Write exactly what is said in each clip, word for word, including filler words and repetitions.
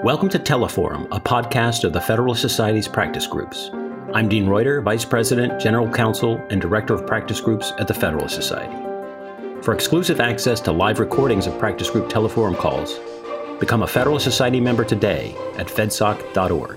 Welcome to Teleforum, a podcast of the Federalist Society's practice groups. I'm Dean Reuter, Vice President, General Counsel, and Director of Practice Groups at the Federalist Society. For exclusive access to live recordings of practice group Teleforum calls, become a Federalist Society member today at fedsoc dot org.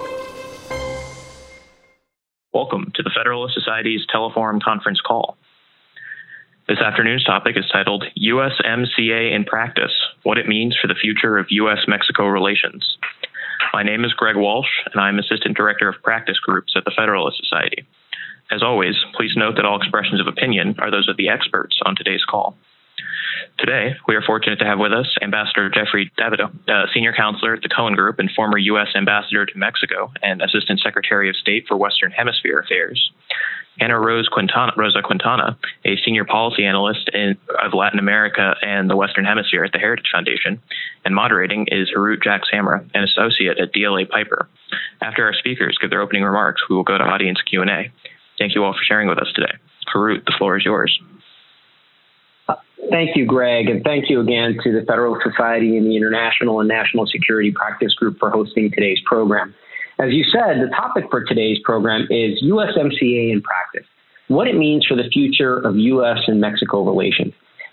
Welcome to the Federalist Society's Teleforum conference call. This afternoon's topic is titled U S M C A in Practice, What It Means for the Future of U S Mexico Relations. My name is Greg Walsh, and I'm Assistant Director of Practice Groups at the Federalist Society. As always, please note that all expressions of opinion are those of the experts on today's call. Today, we are fortunate to have with us Ambassador Jeffrey Davidow, uh, Senior Counselor at the Cohen Group and former U S Ambassador to Mexico and Assistant Secretary of State for Western Hemisphere Affairs. Ana Rose Quintana, Rosa Quintana, a Senior Policy Analyst in, of Latin America and the Western Hemisphere at the Heritage Foundation. And moderating is Harut Jack-Samra, an Associate at D L A Piper. After our speakers give their opening remarks, we will go to audience Q and A. Thank you all for sharing with us today. Harut, the floor is yours. Thank you, Greg, and thank you again to the Federalist Society and the International and National Security Practice Group for hosting today's program. As you said, the topic for today's program is U S M C A in practice, what it means for the future of U S and Mexico relations.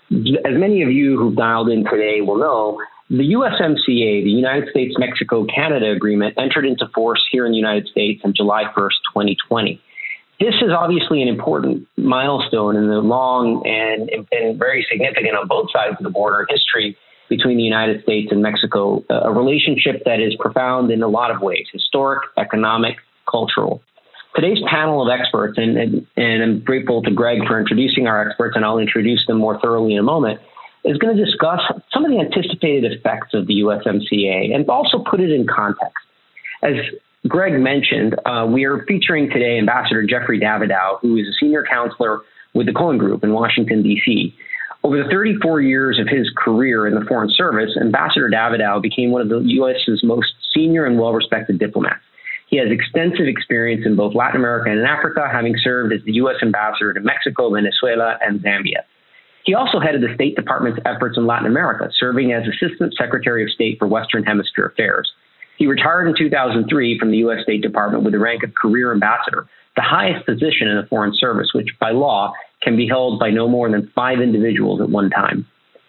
As many of you who've dialed in today will know, the U S M C A, the United States-Mexico-Canada Agreement, entered into force here in the United States on July first, twenty twenty. This is obviously an important milestone in the long and, and very significant on both sides of the border history between the United States and Mexico, a relationship that is profound in a lot of ways, historic, economic, cultural. Today's panel of experts, and, and, and I'm grateful to Greg for introducing our experts, and I'll introduce them more thoroughly in a moment, is going to discuss some of the anticipated effects of the U S M C A and also put it in context. As Greg mentioned, uh, we are featuring today Ambassador Jeffrey Davidow, who is a senior counselor with the Cohen Group in Washington, D C Over the thirty-four years of his career in the Foreign Service, Ambassador Davidow became one of the U S's most senior and well-respected diplomats. He has extensive experience in both Latin America and Africa, having served as the U S ambassador to Mexico, Venezuela, and Zambia. He also headed the State Department's efforts in Latin America, serving as Assistant Secretary of State for Western Hemisphere Affairs. He retired in two thousand three from the U S State Department with the rank of Career Ambassador, the highest position in the Foreign Service, which by law can be held by no more than five individuals at one time.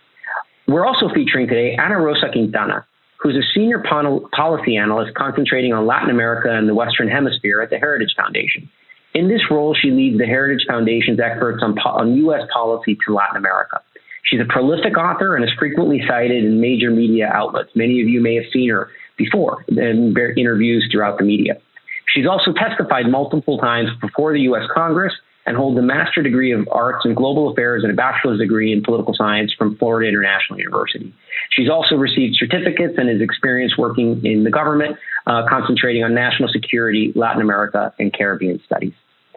We're also featuring today Ana Rosa Quintana, who's a senior policy analyst concentrating on Latin America and the Western Hemisphere at the Heritage Foundation. In this role, she leads the Heritage Foundation's efforts on, on U S policy to Latin America. She's a prolific author and is frequently cited in major media outlets. Many of you may have seen her before in interviews throughout the media. She's also testified multiple times before the U S Congress and holds a Master degree of Arts in Global Affairs and a Bachelor's degree in Political Science from Florida International University. She's also received certificates and is experienced working in the government, uh, concentrating on national security, Latin America, and Caribbean studies.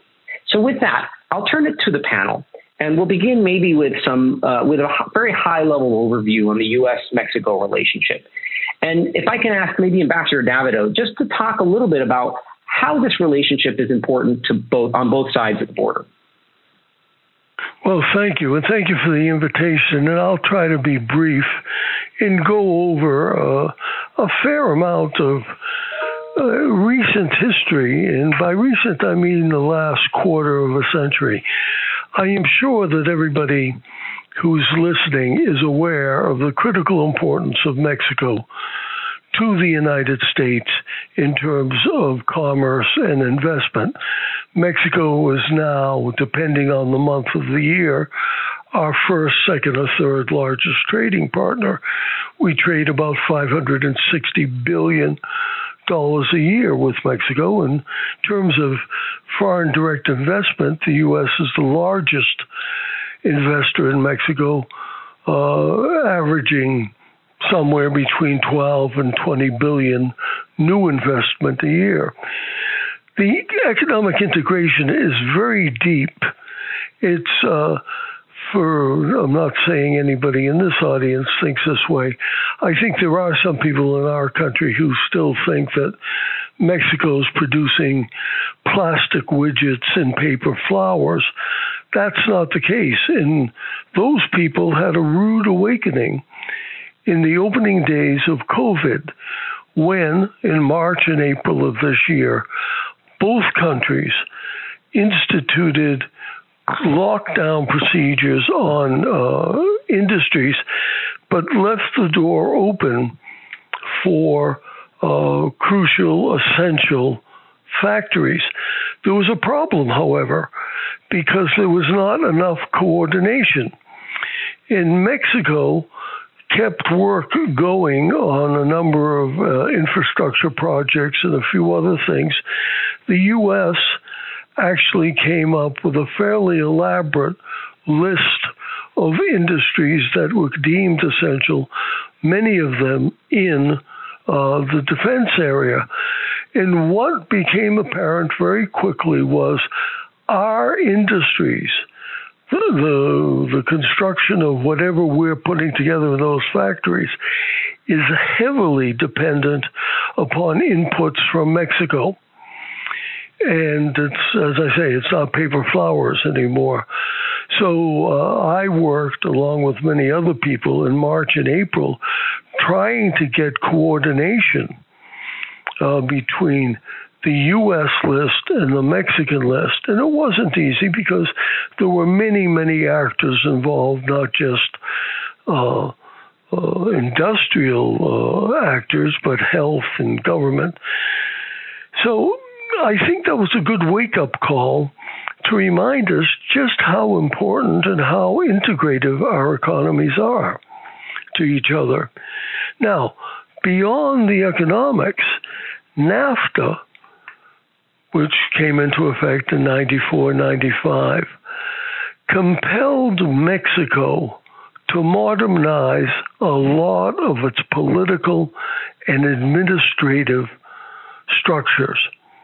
So with that, I'll turn it to the panel, and we'll begin maybe with some uh, with a very high-level overview on the U S Mexico relationship. And if I can ask maybe Ambassador Davidow just to talk a little bit about how this relationship is important to both on both sides of the border. Well, thank you, and thank you for the invitation. And I'll try to be brief and go over uh, a fair amount of uh, recent history, and by recent I mean the last quarter of a century. I am sure that everybody who's listening is aware of the critical importance of Mexico to the United States in terms of commerce and investment. Mexico is now, depending on the month of the year, our first, second, or third largest trading partner. We trade about five hundred sixty billion dollars a year with Mexico. In terms of foreign direct investment, the U S is the largest investor in Mexico, uh, averaging somewhere between twelve and twenty billion new investment a year. The economic integration is very deep. It's uh, for, I'm not saying anybody in this audience thinks this way. I think there are some people in our country who still think that Mexico's producing plastic widgets and paper flowers. That's not the case. And those people had a rude awakening in the opening days of COVID, when, in March and April of this year, both countries instituted lockdown procedures on uh, industries, but left the door open for uh, crucial, essential factories. There was a problem, however, because there was not enough coordination. In Mexico, kept work going on a number of uh, infrastructure projects and a few other things. The U S actually came up with a fairly elaborate list of industries that were deemed essential, many of them in uh, the defense area. And what became apparent very quickly was our industries, the, the, the construction of whatever we're putting together in those factories, is heavily dependent upon inputs from Mexico. And it's, as I say, it's not paper flowers anymore. So uh, I worked, along with many other people, in March and April, trying to get coordination uh, between the U S list and the Mexican list. And it wasn't easy because there were many, many actors involved, not just uh, uh, industrial uh, actors, but health and government. So I think that was a good wake-up call to remind us just how important and how integrative our economies are to each other. Now, beyond the economics, NAFTA, which came into effect in ninety-four, ninety-five, compelled Mexico to modernize a lot of its political and administrative structures.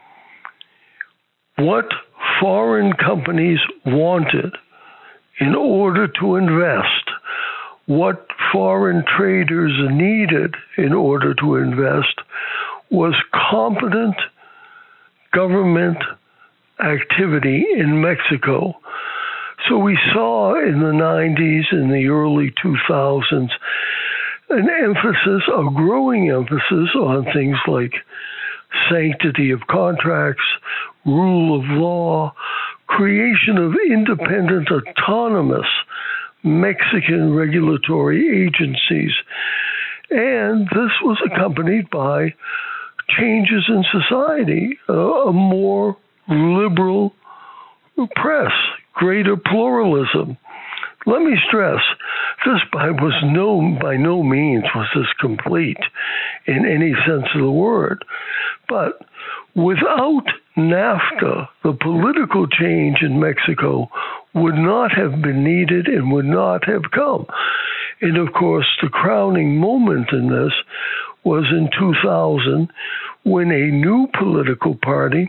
What foreign companies wanted in order to invest, what foreign traders needed in order to invest, was competent government activity in Mexico. So we saw in the nineties and the early two thousands an emphasis, a growing emphasis on things like sanctity of contracts, rule of law, creation of independent, autonomous Mexican regulatory agencies. And this was accompanied by changes in society, uh, a more liberal press, greater pluralism. Let me stress, this by, was no, by no means was this complete in any sense of the word. But without NAFTA, the political change in Mexico would not have been needed and would not have come. And of course, the crowning moment in this was in two thousand, when a new political party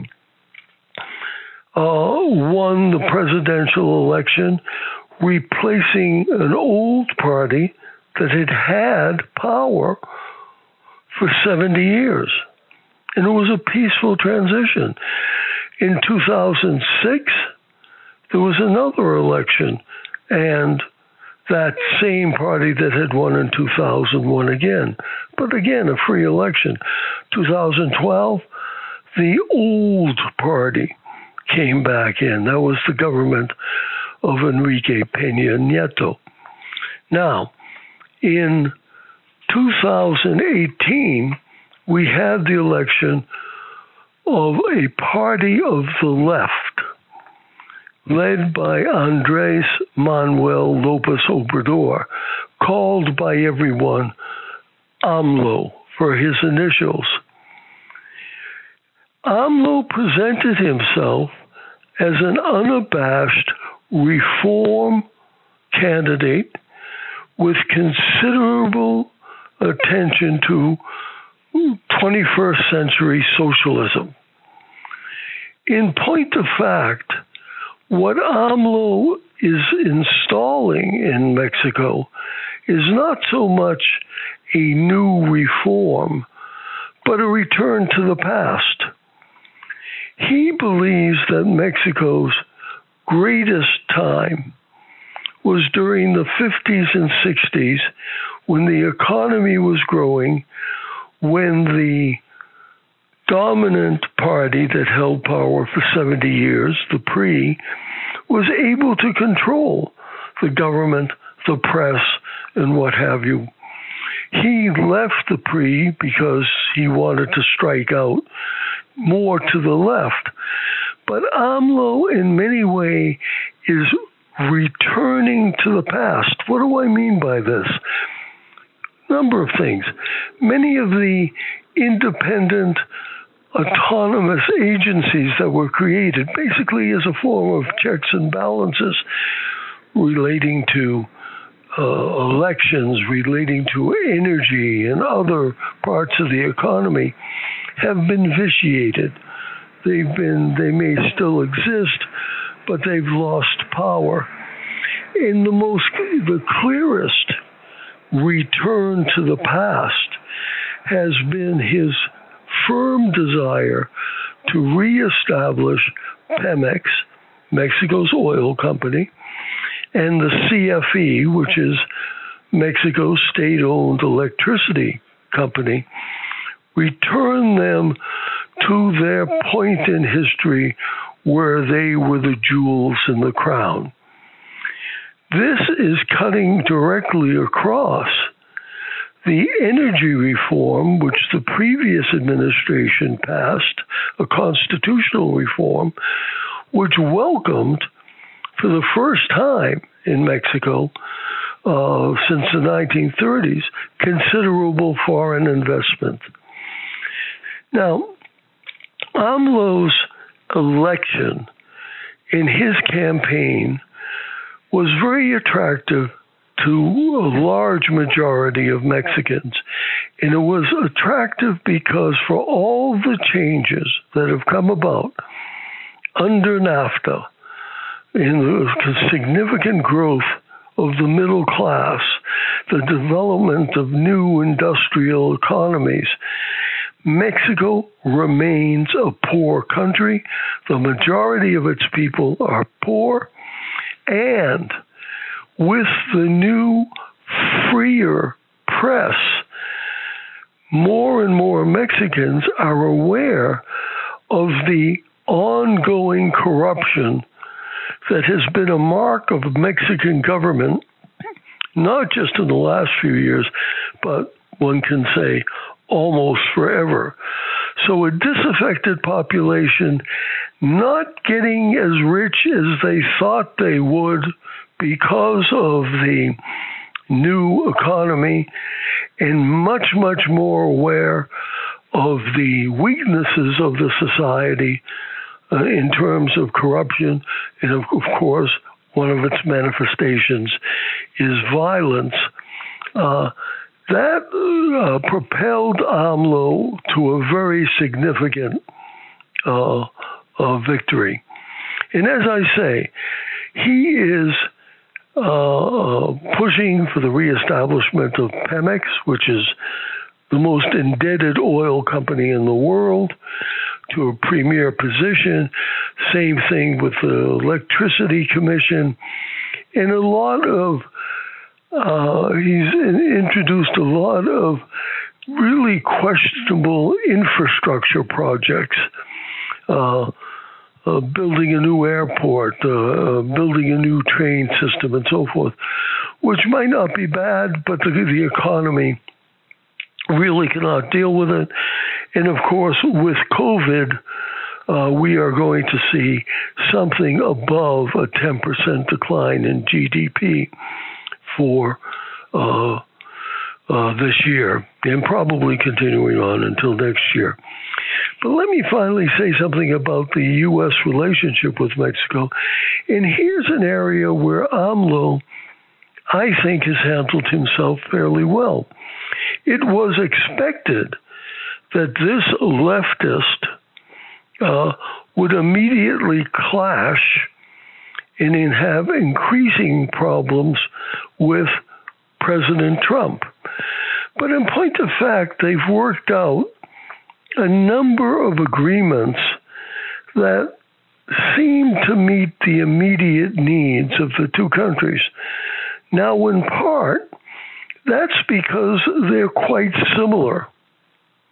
uh, won the presidential election, replacing an old party that had had power for seventy years. And it was a peaceful transition. In two thousand six, there was another election, and that same party that had won in two thousand won again. But again, a free election. two thousand twelve, the old party came back in. That was the government of Enrique Peña Nieto. Now, in two thousand eighteen, we had the election of a party of the left, led by Andrés Manuel López Obrador, called by everyone AMLO for his initials. AMLO presented himself as an unabashed reform candidate with considerable attention to twenty-first century socialism. In point of fact, what AMLO is installing in Mexico is not so much a new reform, but a return to the past. He believes that Mexico's greatest time was during the fifties and sixties, when the economy was growing, when the dominant party that held power for seventy years, the P R I, was able to control the government, the press, and what have you. He left the P R I because he wanted to strike out more to the left. But AMLO, in many ways, is returning to the past. What do I mean by this? Number of things. Many of the independent, autonomous agencies that were created basically as a form of checks and balances relating to uh, elections, relating to energy and other parts of the economy have been vitiated. They've been, they may still exist, but they've lost power. In the most, the clearest return to the past has been his firm desire to reestablish Pemex, Mexico's oil company, and the C F E, which is Mexico's state-owned electricity company, return them to their point in history where they were the jewels in the crown. This is cutting directly across the energy reform, which the previous administration passed, a constitutional reform, which welcomed, for the first time in Mexico uh, since the nineteen thirties, considerable foreign investment. Now, AMLO's election in his campaign was very attractive to a large majority of Mexicans. And it was attractive because for all the changes that have come about under NAFTA, in the significant growth of the middle class, the development of new industrial economies, Mexico remains a poor country. The majority of its people are poor. And with the new freer press, more and more Mexicans are aware of the ongoing corruption that has been a mark of the Mexican government, not just in the last few years, but one can say almost forever. So a disaffected population not getting as rich as they thought they would because of the new economy, and much, much more aware of the weaknesses of the society uh, in terms of corruption. And of, of course, one of its manifestations is violence. Uh, that uh, propelled AMLO to a very significant uh, uh, victory. And as I say, he is uh, pushing for the reestablishment of Pemex, which is the most indebted oil company in the world, to a premier position. Same thing with the Electricity Commission. And a lot of, uh, he's introduced a lot of really questionable infrastructure projects. Uh, Uh, building a new airport, uh, building a new train system, and so forth, which might not be bad, but the, the economy really cannot deal with it. And of course, with COVID, uh, we are going to see something above a ten percent decline in G D P for uh, uh, this year, and probably continuing on until next year. But let me finally say something about the U S relationship with Mexico. And here's an area where AMLO, I think, has handled himself fairly well. It was expected that this leftist uh, would immediately clash and have increasing problems with President Trump. But in point of fact, they've worked out a number of agreements that seem to meet the immediate needs of the two countries. Now, in part, that's because they're quite similar.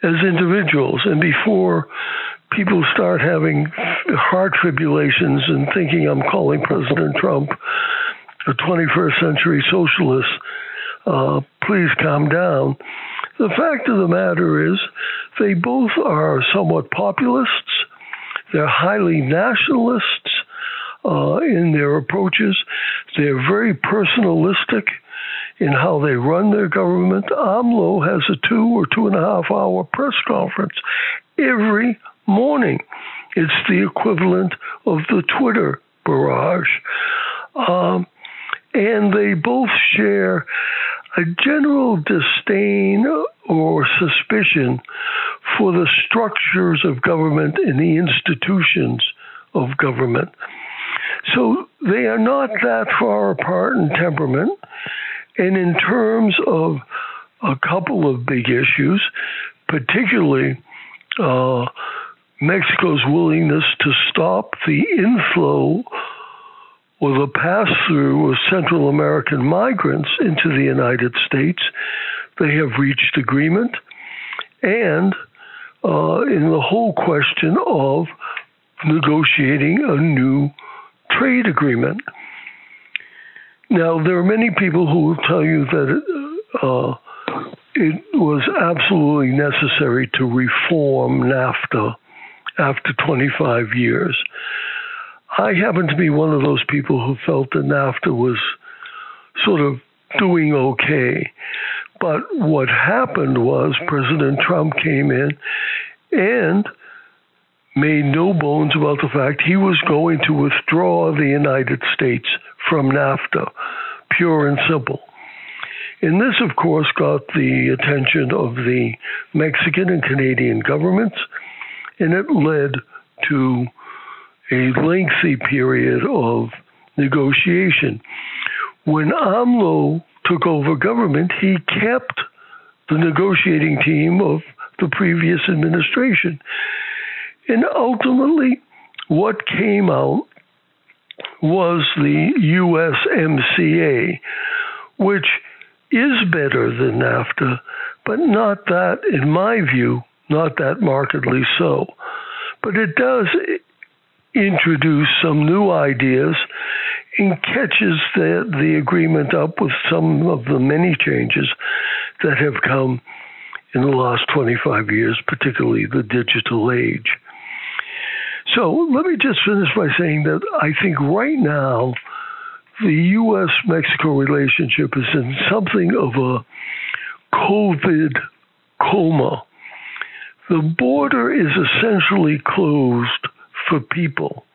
as individuals. And before people start having heart fibrillations and thinking I'm calling President Trump a twenty-first century socialist, uh, please calm down. The fact of the matter is they both are somewhat populists. They're highly nationalists uh, in their approaches. They're very personalistic in how they run their government. AMLO has a two or two and a half hour press conference every morning. It's the equivalent of the Twitter barrage. Um, and they both share a general disdain or suspicion for the structures of government and the institutions of government. So they are not that far apart in temperament. And in terms of a couple of big issues, particularly uh, Mexico's willingness to stop the inflow or the pass-through of Central American migrants into the United States, they have reached agreement. And uh, in the whole question of negotiating a new trade agreement. Now, there are many people who will tell you that uh, it was absolutely necessary to reform NAFTA after twenty-five years. I happen to be one of those people who felt that NAFTA was sort of doing okay. But what happened was President Trump came in and made no bones about the fact he was going to withdraw the United States from NAFTA, pure and simple. And this, of course, got the attention of the Mexican and Canadian governments, and it led to a lengthy period of negotiation. When AMLO took over government, he kept the negotiating team of the previous administration. And ultimately, what came out was the U S M C A, which is better than NAFTA, but not that, in my view, not that markedly so. But it does introduce some new ideas and catches the, the agreement up with some of the many changes that have come in the last twenty-five years, particularly the digital age. So let me just finish by saying that I think right now the U S Mexico relationship is in something of a COVID coma. The border is essentially closed for people.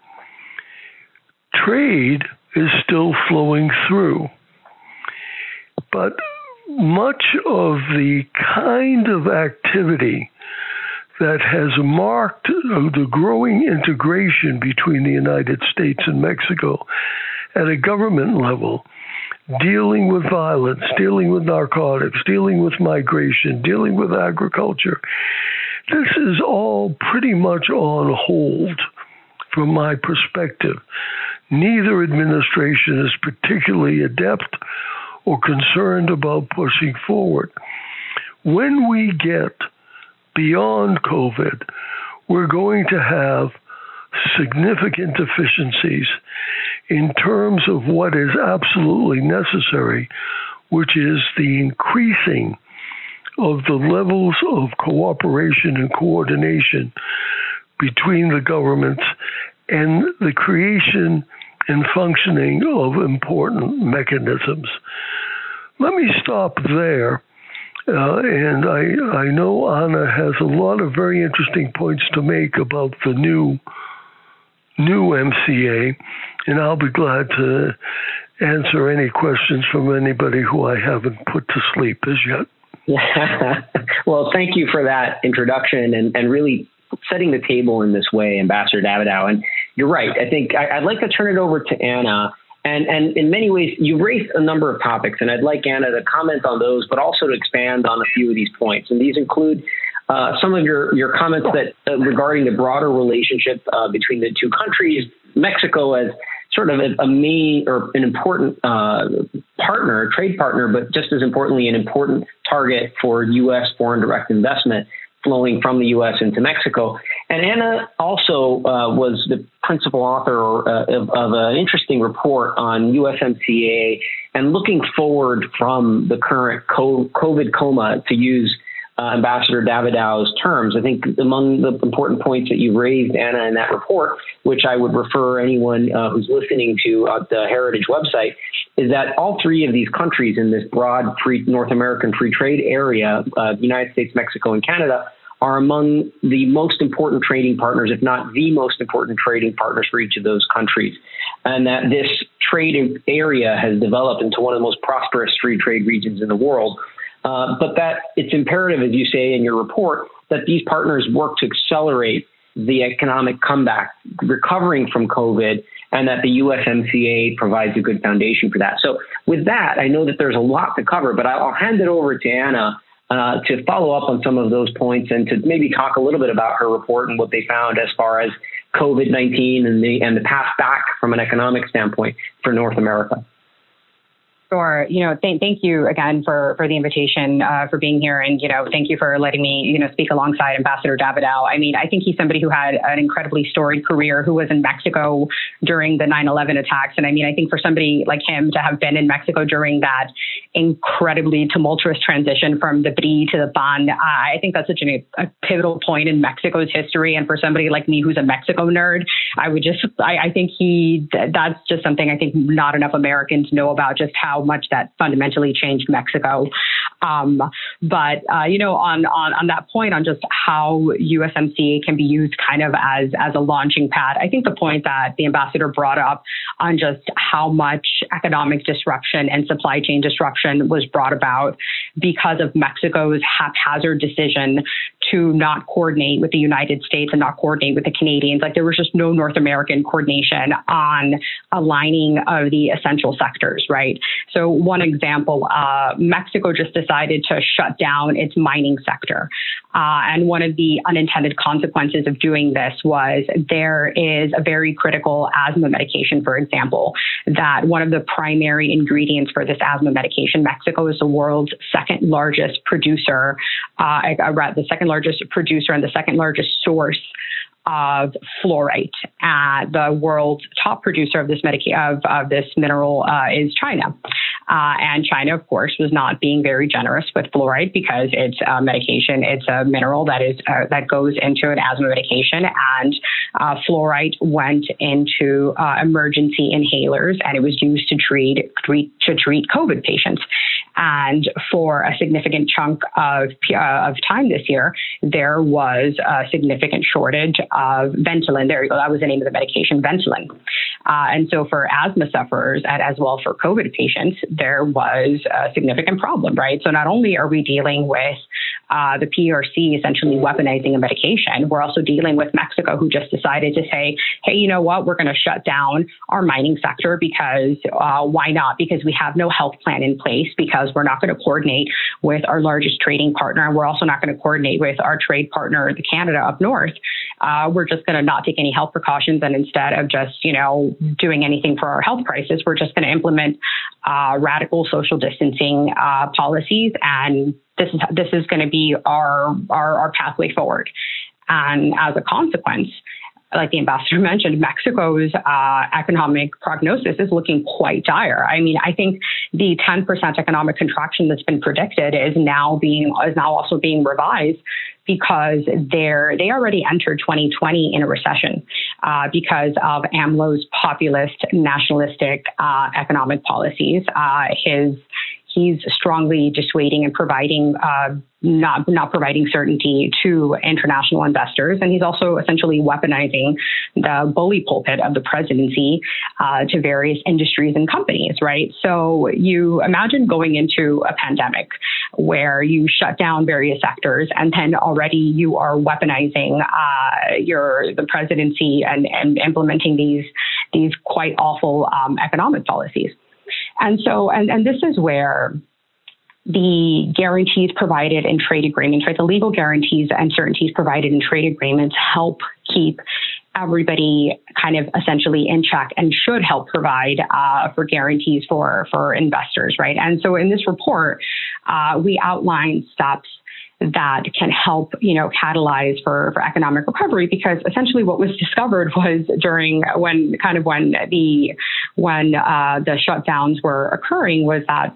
Trade is still flowing through. But much of the kind of activity that has marked the growing integration between the United States and Mexico at a government level, dealing with violence, dealing with narcotics, dealing with migration, dealing with agriculture, this is all pretty much on hold from my perspective. Neither administration is particularly adept or concerned about pushing forward. When we get beyond COVID, we're going to have significant deficiencies in terms of what is absolutely necessary, which is the increasing of the levels of cooperation and coordination between the governments and the creation and functioning of important mechanisms. Let me stop there. Uh, and I, I know Anna has a lot of very interesting points to make about the new new M C A, and I'll be glad to answer any questions from anybody who I haven't put to sleep as yet. Well, thank you for that introduction and, and really setting the table in this way, Ambassador Davidow. And you're right. I think I, I'd like to turn it over to Anna. And, and in many ways, you've raised a number of topics, and I'd like Anna to comment on those, but also to expand on a few of these points. And these include uh, some of your, your comments that uh, regarding the broader relationship uh, between the two countries, Mexico as sort of a, a main or an important uh, partner, trade partner, but just as importantly, an important target for U S foreign direct investment. flowing from the U S into Mexico. And Anna also uh, was the principal author uh, of, of an interesting report on U S M C A and looking forward from the current COVID coma, to use uh, Ambassador Davidao's terms. I think among the important points that you raised, Anna, in that report, which I would refer anyone uh, who's listening to at the Heritage website, is that all three of these countries in this broad free North American free trade area, uh, the United States, Mexico, and Canada, are among the most important trading partners, if not the most important trading partners for each of those countries. And that this trade area has developed into one of the most prosperous free trade regions in the world. Uh, but that it's imperative, as you say in your report, that these partners work to accelerate the economic comeback, recovering from COVID, and that the U S M C A provides a good foundation for that. So with that, I know that there's a lot to cover, but I'll hand it over to Anna uh, to follow up on some of those points and to maybe talk a little bit about her report and what they found as far as COVID nineteen and the, and the path back from an economic standpoint for North America. Sure. You know, th- thank you again for, for the invitation, uh, for being here. And, you know, thank you for letting me, you know, speak alongside Ambassador Davidao. I mean, I think he's somebody who had an incredibly storied career, who was in Mexico during the nine eleven attacks. And I mean, I think for somebody like him to have been in Mexico during that incredibly tumultuous transition from the P R I to the P A N, uh, I think that's such an, a pivotal point in Mexico's history. And for somebody like me, who's a Mexico nerd, I would just, I, I think he, that's just something I think not enough Americans know about, just how much that fundamentally changed Mexico. Um, but, uh, you know, on, on, on that point, on just how U S M C A can be used kind of as, as a launching pad, I think the point that the ambassador brought up on just how much economic disruption and supply chain disruption was brought about because of Mexico's haphazard decision to not coordinate with the United States and not coordinate with the Canadians. Like, there was just no North American coordination on aligning of the essential sectors, right? So one example, uh, Mexico just decided to shut down its mining sector. Uh, and one of the unintended consequences of doing this was there is a very critical asthma medication, for example, that one of the primary ingredients for this asthma medication, Mexico is the world's second largest producer, uh, the second largest producer and the second largest source of fluorite. Uh, the world's top producer of this medica- of, of this mineral uh, is China. Uh, and China, of course, was not being very generous with fluoride because it's a medication, it's a mineral that is uh, that goes into an asthma medication, and uh, fluoride went into uh, emergency inhalers, and it was used to treat, treat to treat COVID patients. And for a significant chunk of uh, of time this year, there was a significant shortage of Ventolin. There you go. That was the name of the medication, Ventolin. Uh, and so for asthma sufferers and as well for COVID patients, there was a significant problem, right? So not only are we dealing with uh, the P R C essentially weaponizing a medication, we're also dealing with Mexico, who just decided to say, hey, you know what? We're going to shut down our mining sector because uh, why not? Because we have no health plan in place, because we're not going to coordinate with our largest trading partner. And we're also not going to coordinate with our trade partner, the Canada up north. Uh, we're just going to not take any health precautions. And instead of just, you know, doing anything for our health crisis, we're just going to implement uh, radical social distancing uh, policies. And this is this is going to be our, our, our pathway forward. And as a consequence, like the ambassador mentioned, Mexico's uh, economic prognosis is looking quite dire. I mean, I think the ten percent economic contraction that's been predicted is now being is now also being revised, because they're they already entered twenty twenty in a recession uh, because of AMLO's populist, nationalistic uh, economic policies. Uh, his He's strongly dissuading and providing uh, not not providing certainty to international investors, and he's also essentially weaponizing the bully pulpit of the presidency uh, to various industries and companies. Right. So you imagine going into a pandemic where you shut down various sectors, and then already you are weaponizing uh, your the presidency and and implementing these these quite awful um, economic policies. And so, and, and this is where the guarantees provided in trade agreements, right? The legal guarantees and certainties provided in trade agreements help keep everybody kind of essentially in check, and should help provide uh, for guarantees for, for investors, right? And so in this report, uh, we outline steps that can help, you know, catalyze for, for economic recovery, because essentially what was discovered was during when kind of when the when uh, the shutdowns were occurring was that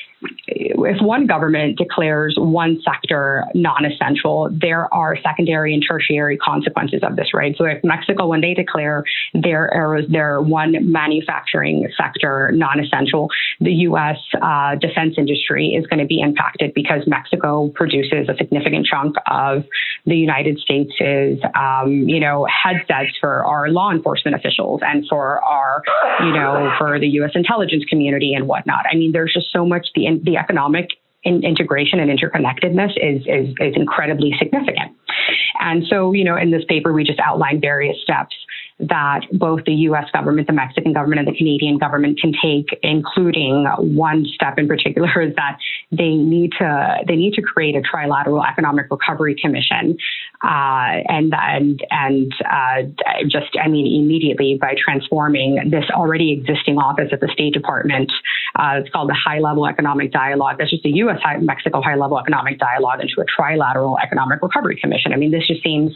if one government declares one sector non-essential, there are secondary and tertiary consequences of this, right? So if Mexico, when they declare their their one manufacturing sector non-essential, the U S uh, defense industry is going to be impacted because Mexico produces a significant chunk of the United States' um, you know, headsets for our law enforcement officials and for our, you know, for the U S intelligence community and whatnot. I mean, there's just so much the the economic in integration and interconnectedness is, is, is incredibly significant. And so, you know, in this paper, we just outlined various steps that both the U S government, the Mexican government, and the Canadian government can take, including one step in particular is that they need to they need to create a trilateral economic recovery commission, uh, and and and uh, just I mean immediately by transforming this already existing office at the State Department. Uh, it's called the High Level Economic Dialogue. That's just a U S Mexico High Level Economic Dialogue into a trilateral economic recovery commission. I mean, this just seems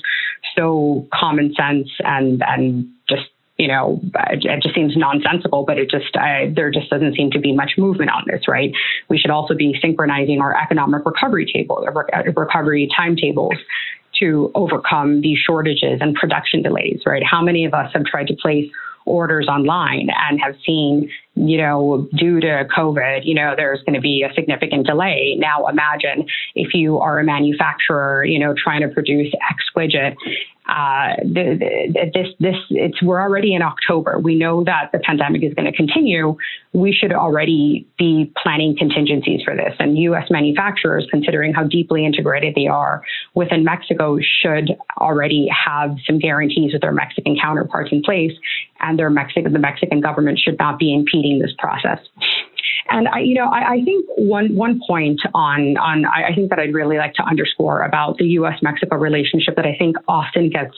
so common sense and and just, you know, it just seems nonsensical, but it just, uh, there just doesn't seem to be much movement on this, right? We should also be synchronizing our economic recovery table, recovery timetables to overcome these shortages and production delays, right? How many of us have tried to place orders online and have seen, you know, due to COVID, you know, there's going to be a significant delay. Now imagine if you are a manufacturer, you know, trying to produce X widget. Uh, the, the, this, this, it's, we're already in October. We know that the pandemic is going to continue. We should already be planning contingencies for this. And U S manufacturers, considering how deeply integrated they are within Mexico, should already have some guarantees with their Mexican counterparts in place. And their Mexican, the Mexican government should not be impeding this process. And I, you know, I, I think one one point on on I think that I'd really like to underscore about the U S Mexico relationship that I think often gets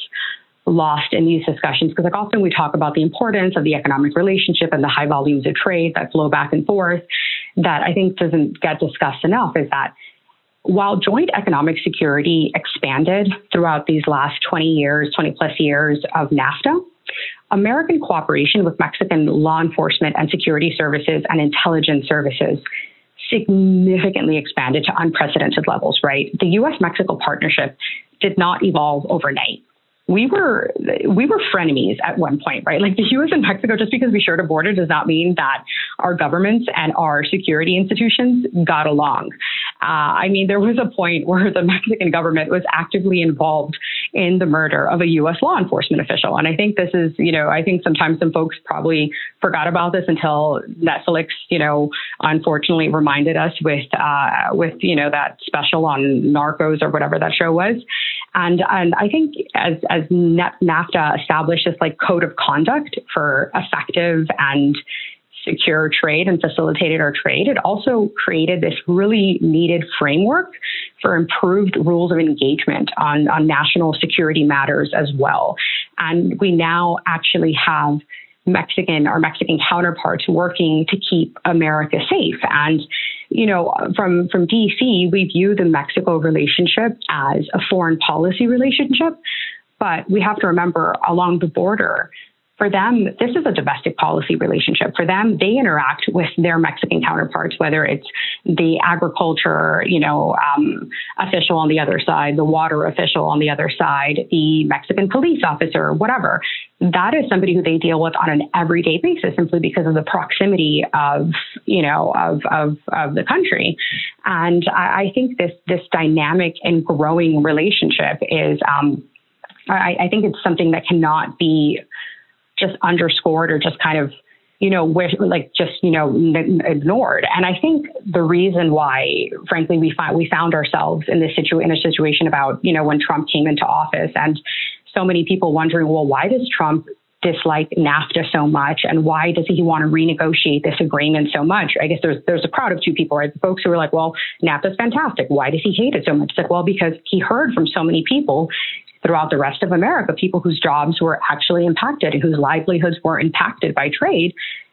lost in these discussions, because like often we talk about the importance of the economic relationship and the high volumes of trade that flow back and forth, that I think doesn't get discussed enough, is that while joint economic security expanded throughout these last twenty years, twenty plus years of NAFTA, American cooperation with Mexican law enforcement and security services and intelligence services significantly expanded to unprecedented levels, right? The U S Mexico partnership did not evolve overnight. We were we were frenemies at one point, right? Like the U S and Mexico, just because we shared a border does not mean that our governments and our security institutions got along. Uh, I mean, there was a point where the Mexican government was actively involved in the murder of a U S law enforcement official. And I think this is, you know, I think sometimes some folks probably forgot about this until Netflix, you know, unfortunately reminded us with, uh, with, you know, that special on Narcos or whatever that show was. And, and I think as, as NAFTA established this like code of conduct for effective and secure trade and facilitated our trade, it also created this really needed framework for improved rules of engagement on, on national security matters as well. And we now actually have Mexican or Mexican counterparts working to keep America safe. And, you know, from, from D C, we view the Mexico relationship as a foreign policy relationship, but we have to remember along the border, for them, this is a domestic policy relationship. For them, they interact with their Mexican counterparts, whether it's the agriculture, you know, um, official on the other side, the water official on the other side, the Mexican police officer, whatever. That is somebody who they deal with on an everyday basis, simply because of the proximity of, you know, of of, of the country. And I, I think this this dynamic and growing relationship is, um, I, I think it's something that cannot be just underscored or just kind of, you know, where, like just, you know, n- ignored. And I think the reason why, frankly, we find we found ourselves in this situ- in a situation about, you know, when Trump came into office, and so many people wondering, well, why does Trump dislike NAFTA so much, and why does he want to renegotiate this agreement so much? I guess there's there's a crowd of two people, right? The folks who are like, well, NAFTA is fantastic. Why does he hate it so much? It's like, well, because he heard from so many people throughout the rest of America, people whose jobs were actually impacted and whose livelihoods were impacted by trade,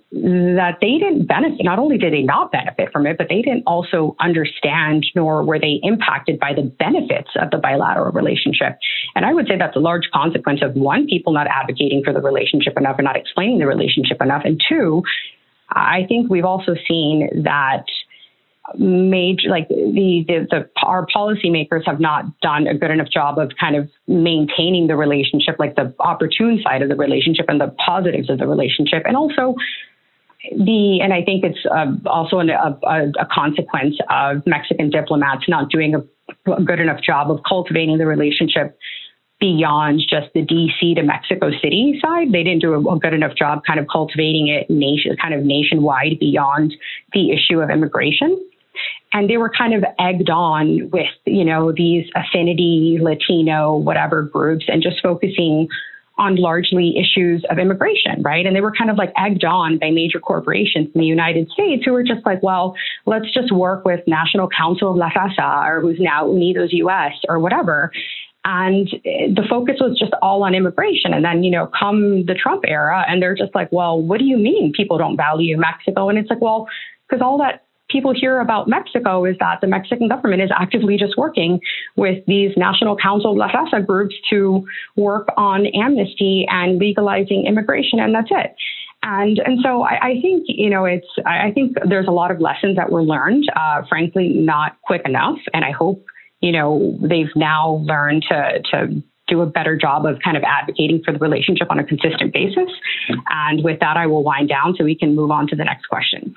that they didn't benefit. Not only did they not benefit from it, but they didn't also understand nor were they impacted by the benefits of the bilateral relationship. And I would say that's a large consequence of, one, people not advocating for the relationship enough and not explaining the relationship enough. And two, I think we've also seen that major, like the, the, the, our policymakers have not done a good enough job of kind of maintaining the relationship, like the opportune side of the relationship and the positives of the relationship. And also the, and I think it's uh, also an, a, a consequence of Mexican diplomats not doing a, a good enough job of cultivating the relationship beyond just the D C to Mexico City side. They didn't do a, a good enough job kind of cultivating it nation, kind of nationwide beyond the issue of immigration. And they were kind of egged on with, you know, these affinity, Latino, whatever groups, and just focusing on largely issues of immigration, right? And they were kind of like egged on by major corporations in the United States who were just like, well, let's just work with National Council of La Raza, or who's now Unidos U S or whatever. And the focus was just all on immigration. And then, you know, come the Trump era, and they're just like, well, what do you mean people don't value Mexico? And it's like, well, because all that people hear about Mexico is that the Mexican government is actively just working with these National Council of La Raza groups to work on amnesty and legalizing immigration, and that's it. And and so I, I think, you know, it's I think there's a lot of lessons that were learned, uh, frankly, not quick enough. And I hope, you know, they've now learned to to do a better job of kind of advocating for the relationship on a consistent basis. And with that, I will wind down so we can move on to the next question.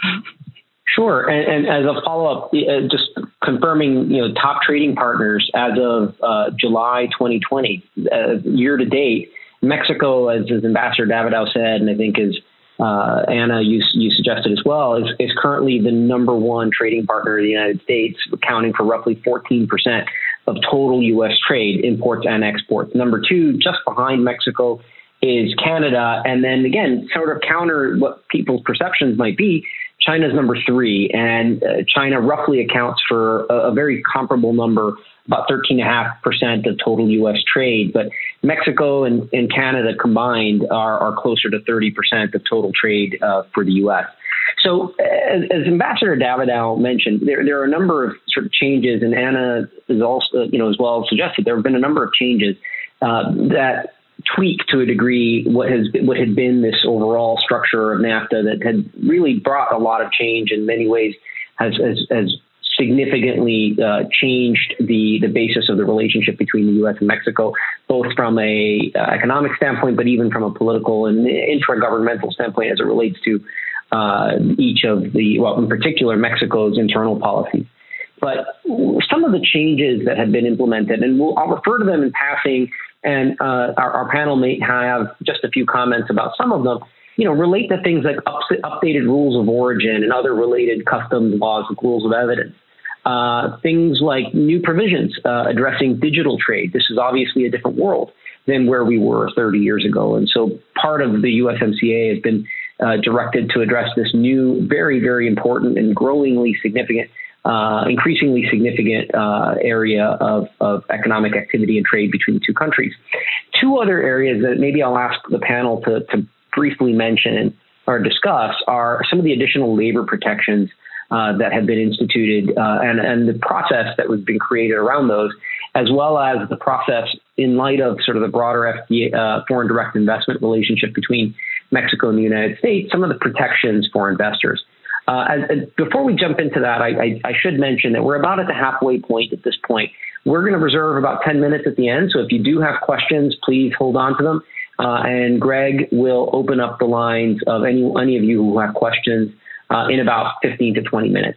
Sure. And, and as a follow-up, uh, just confirming, you know, top trading partners as of uh, July twenty twenty, uh, year to date, Mexico, as, as Ambassador Davidow said, and I think as uh, Anna, you, you suggested as well, is, is currently the number one trading partner of the United States, accounting for roughly fourteen percent of total U S trade, imports and exports. Number two, just behind Mexico, is Canada. And then again, sort of counter what people's perceptions might be, China's number three, and uh, China roughly accounts for a, a very comparable number, about thirteen point five percent of total U S trade. But Mexico and, and Canada combined are, are closer to thirty percent of total trade uh, for the U S. So as, as Ambassador Davidow mentioned, there, there are a number of sort of changes, and Anna is also, you know, as well suggested, there have been a number of changes uh, that tweak to a degree what has been, what had been this overall structure of NAFTA that had really brought a lot of change in many ways, has, has, has significantly uh, changed the, the basis of the relationship between the U S and Mexico, both from a uh, economic standpoint, but even from a political and intragovernmental standpoint as it relates to uh, each of the, well, in particular, Mexico's internal policies. But some of the changes that have been implemented, and we'll, I'll refer to them in passing, and uh, our, our panel may have just a few comments about some of them, you know, relate to things like up, updated rules of origin and other related customs laws and rules of evidence. Uh, things like new provisions uh, addressing digital trade. This is obviously a different world than where we were thirty years ago. And so part of the U S M C A has been uh, directed to address this new, very, very important and growingly significant Uh, increasingly significant uh, area of, of economic activity and trade between the two countries. Two other areas that maybe I'll ask the panel to, to briefly mention or discuss are some of the additional labor protections uh, that have been instituted uh, and, and the process that was being created around those, as well as the process in light of sort of the broader F D A, uh, foreign direct investment relationship between Mexico and the United States, some of the protections for investors. Uh, as, as, before we jump into that, I, I, I should mention that we're about at the halfway point at this point. We're going to reserve about ten minutes at the end. So if you do have questions, please hold on to them. Uh, and Greg will open up the lines of any, any of you who have questions uh, in about fifteen to twenty minutes.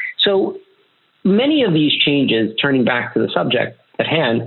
So many of these changes, turning back to the subject at hand,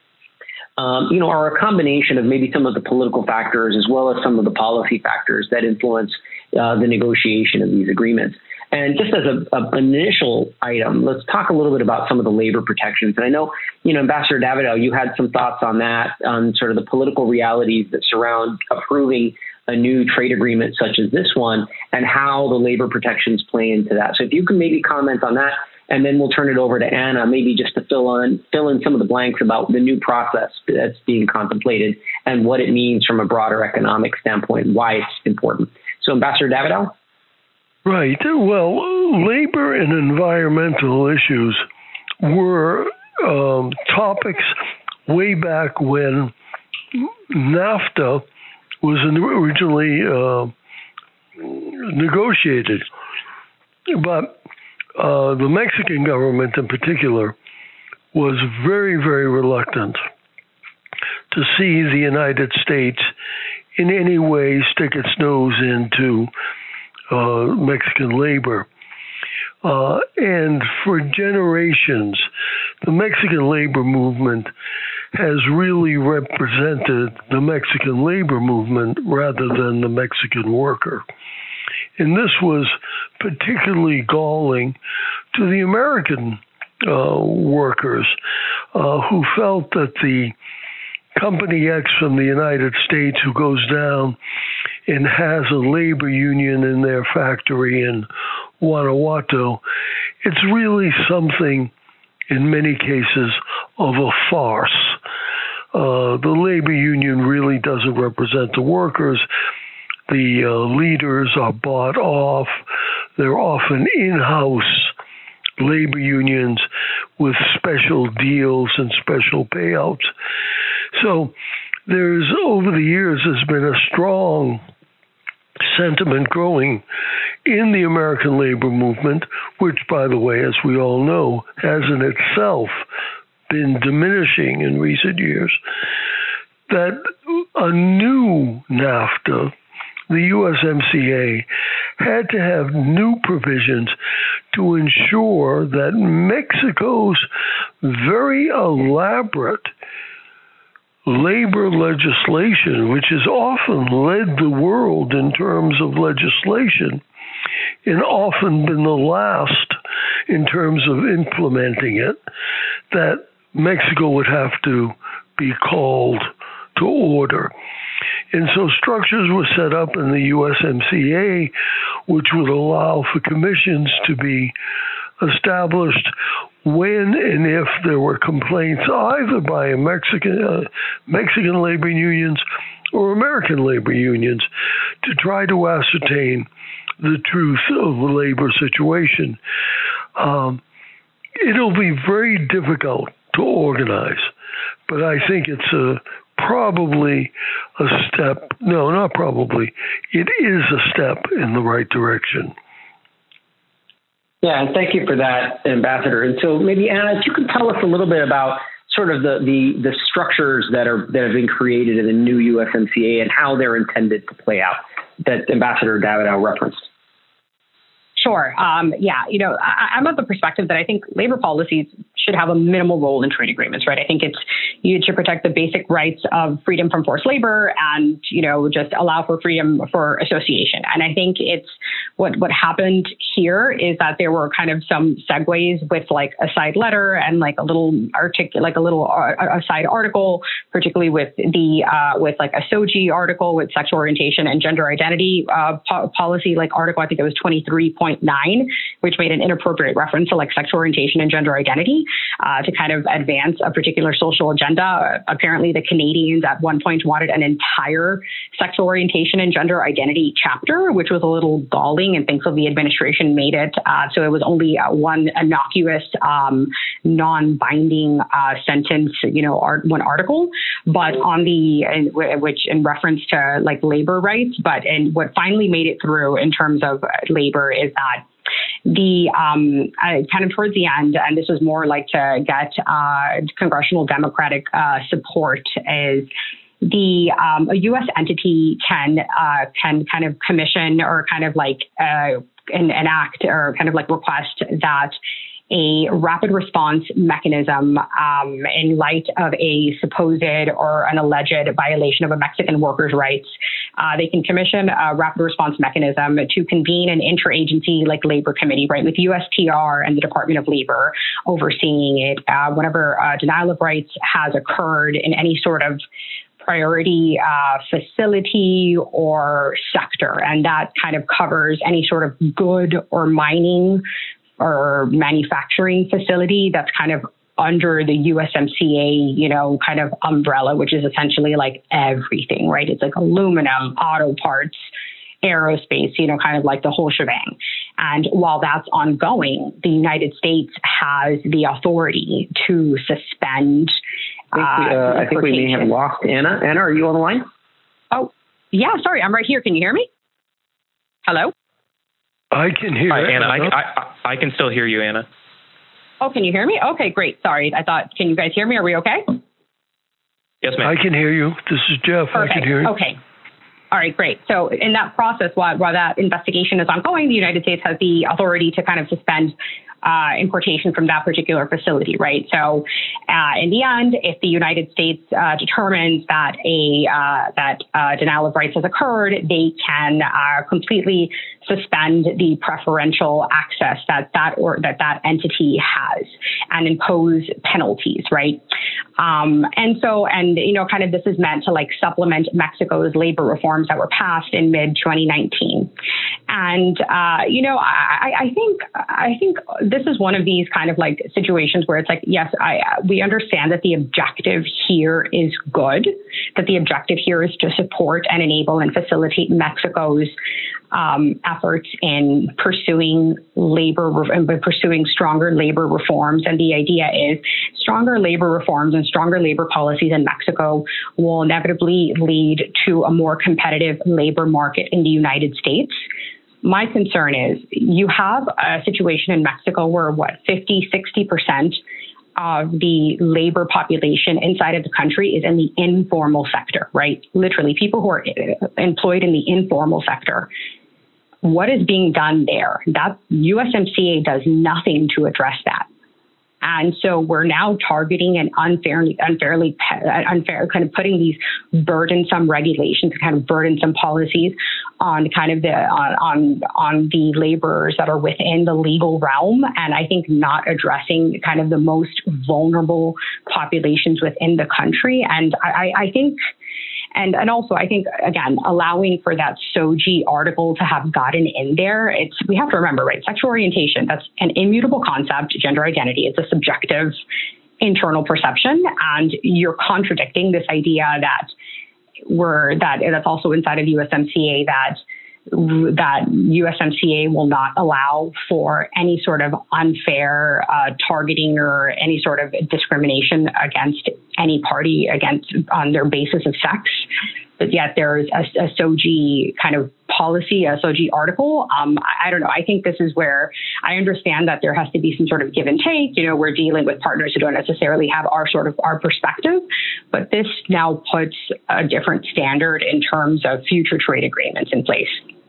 um, you know, are a combination of maybe some of the political factors as well as some of the policy factors that influence Uh, the negotiation of these agreements. And just as a, a, an initial item, let's talk a little bit about some of the labor protections. And I know, you know, Ambassador Davidow, you had some thoughts on that, on sort of the political realities that surround approving a new trade agreement such as this one and how the labor protections play into that. So if you can maybe comment on that, and then we'll turn it over to Anna, maybe just to fill in, fill in some of the blanks about the new process that's being contemplated and what it means from a broader economic standpoint, why it's important. So, Ambassador Davidow? Right. Well, labor and environmental issues were um, topics way back when NAFTA was originally uh, negotiated. But uh, the Mexican government in particular was very, very reluctant to see the United States in any way stick its nose into uh, Mexican labor. Uh, and for generations, the Mexican labor movement has really represented the Mexican labor movement rather than the Mexican worker. And this was particularly galling to the American uh, workers uh, who felt that the Company X from the United States who goes down and has a labor union in their factory in Guanajuato, it's really something, in many cases, of a farce. Uh, the labor union really doesn't represent the workers. The uh, leaders are bought off. They're often in-house labor unions with special deals and special payouts. So there's, over the years, there's been a strong sentiment growing in the American labor movement, which, by the way, as we all know, has in itself been diminishing in recent years, that a new NAFTA, the U S M C A, had to have new provisions to ensure that Mexico's very elaborate labor legislation, which has often led the world in terms of legislation, and often been the last in terms of implementing it, that Mexico would have to be called to order. And so structures were set up in the U S M C A, which would allow for commissions to be established when and if there were complaints either by Mexican uh, Mexican labor unions or American labor unions to try to ascertain the truth of the labor situation. Um, it'll be very difficult to organize, but I think it's a probably a step, no, not probably, it is a step in the right direction. Yeah, and thank you for that, Ambassador. And so maybe, Anna, if you could tell us a little bit about sort of the, the, the structures that are that have been created in the new U S M C A and how they're intended to play out that Ambassador Davidow referenced. Sure. Um, yeah, you know, I, I'm of the perspective that I think labor policies should have a minimal role in trade agreements, right? I think it's you should protect the basic rights of freedom from forced labor and, you know, just allow for freedom for association. And I think it's what what happened here is that there were kind of some segues with like a side letter and like a little artic, like a little uh, a side article, particularly with the uh, with like a SOGI article with sexual orientation and gender identity uh, po- policy, like article, I think it was twenty-three point nine, which made an inappropriate reference to like sexual orientation and gender identity uh, to kind of advance a particular social agenda. Uh, apparently, the Canadians at one point wanted an entire sexual orientation and gender identity chapter, which was a little galling, and thankfully the administration made it. Uh, so it was only uh, one innocuous, um, non-binding uh, sentence, you know, art, one article, but on the, uh, which in reference to like labor rights, but and what finally made it through in terms of labor is that the um, uh, kind of towards the end, and this was more like to get uh, congressional Democratic uh, support, is the um, a U S entity can uh, can kind of commission or kind of like uh, enact or kind of like request that a rapid response mechanism um, in light of a supposed or an alleged violation of a Mexican worker's rights. Uh, they can commission a rapid response mechanism to convene an interagency like labor committee, right, with U S T R and the Department of Labor overseeing it uh, whenever uh, denial of rights has occurred in any sort of priority uh, facility or sector. And that kind of covers any sort of good or mining or manufacturing facility that's kind of under the U S M C A, you know, kind of umbrella, which is essentially like everything, right? It's like aluminum, auto parts, aerospace, you know, kind of like the whole shebang. And while that's ongoing, the United States has the authority to suspend. I think we, uh, I think we may have lost Anna. Anna, are you on the line? Oh, yeah, sorry, I'm right here. Can you hear me? Hello? I can hear Hi, Anna. I, I, I can still hear you, Anna. Oh, can you hear me? Okay, great. Sorry, I thought, can you guys hear me? Are we okay? Yes, ma'am. I can hear you. This is Jeff. Perfect. I can hear you. Okay. All right, great. So in that process, while, while that investigation is ongoing, the United States has the authority to kind of suspend uh, importation from that particular facility, right? So uh, in the end, if the United States uh, determines that a uh, that uh, denial of rights has occurred, they can uh, completely suspend the preferential access that that or that that entity has and impose penalties, right? Um, and so, and you know, kind of this is meant to like supplement Mexico's labor reforms that were passed in mid twenty nineteen. And uh, you know, I, I think I think this is one of these kind of like situations where it's like, yes, I we understand that the objective here is good, that the objective here is to support and enable and facilitate Mexico's um, efforts in pursuing labor and pursuing stronger labor reforms. And the idea is stronger labor reforms and stronger labor policies in Mexico will inevitably lead to a more competitive labor market in the United States. My concern is you have a situation in Mexico where what, fifty, sixty percent of the labor population inside of the country is in the informal sector, right? Literally people who are employed in the informal sector. What is being done there? That U S M C A does nothing to address that. And so we're now targeting and unfairly, unfairly, unfair, kind of putting these burdensome regulations, kind of burdensome policies on kind of the, on, on, on the laborers that are within the legal realm. And I think not addressing kind of the most vulnerable populations within the country. And I, I think, And and also, I think, again, allowing for that S O G I article to have gotten in there, it's we have to remember, right, sexual orientation, that's an immutable concept, gender identity, it's a subjective internal perception, and you're contradicting this idea that we're, that that's also inside of U S M C A, that that U S M C A will not allow for any sort of unfair uh, targeting or any sort of discrimination against any party against on their basis of sex. But yet there's a, a S O G I kind of policy, a S O G I article. Um, I, I don't know. I think this is where I understand that there has to be some sort of give and take. You know, we're dealing with partners who don't necessarily have our sort of our perspective, but this now puts a different standard in terms of future trade agreements in place.